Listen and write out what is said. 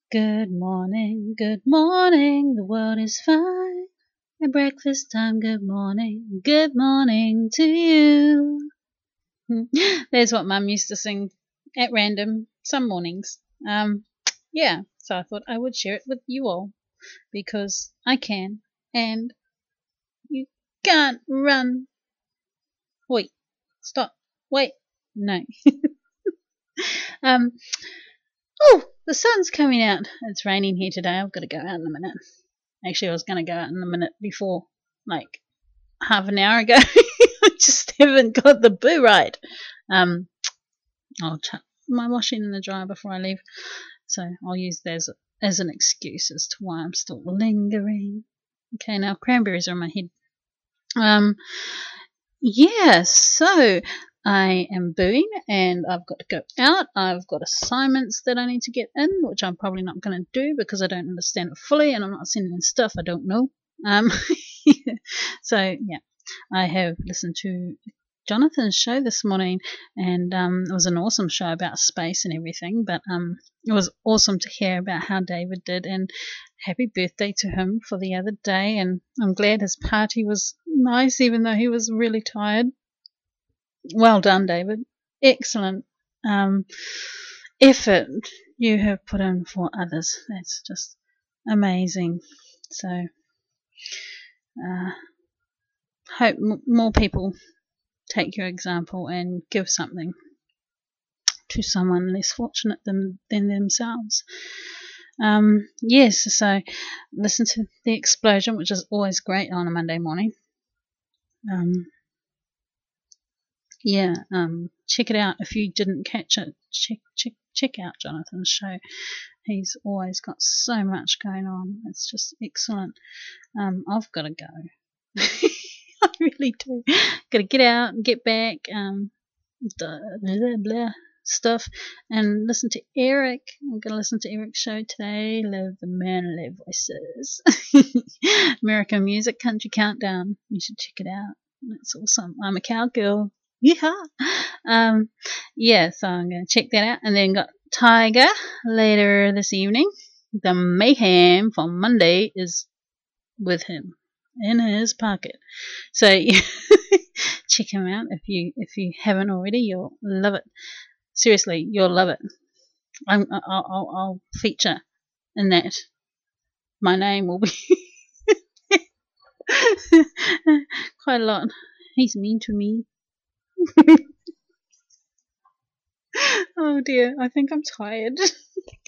Good morning, the world is fine. At breakfast time, good morning to you. There's what Mum used to sing at random some mornings. Yeah, so I thought I would share it with you all because I can and you can't run. Wait, stop, wait, no. um, the sun's coming out. It's raining here today. I've got to go out in a minute. Actually, I was going to go out in a minute before, like half an hour ago. I just haven't got the boo right. I'll chuck my washing in the dryer before I leave, so I'll use that as an excuse as to why I'm still lingering. Okay, now cranberries are in my head. Yeah, so I am booing and I've got to go out. I've got assignments that I need to get in, which I'm probably not going to do because I don't understand it fully and I'm not sending in stuff I don't know. So, yeah, I have listened to Jonathan's show this morning and it was an awesome show about space and everything, but it was awesome to hear about how David did and happy birthday to him for the other day, and I'm glad his party was nice even though he was really tired. Well done, David. Excellent effort you have put in for others. That's just amazing. So hope more people take your example and give something to someone less fortunate than themselves. Yes, so listen to The Explosion, which is always great on a Monday morning. Check it out if you didn't catch it. Check out Jonathan's show. He's always got so much going on. It's just excellent. I've got to go. I really do. Got to get out and get back. Blah, blah, blah stuff and listen to Eric. I'm going to listen to Eric's show today. Love the manly voices. American Music Country Countdown. You should check it out. That's awesome. I'm a cowgirl. Yeah. So I'm going to check that out. And then got Tiger later this evening. The mayhem for Monday is with him in his pocket. So check him out if you haven't already. You'll love it. Seriously, you'll love it. I'll feature in that. My name will be quite a lot. He's mean to me. Oh dear, I think I'm tired.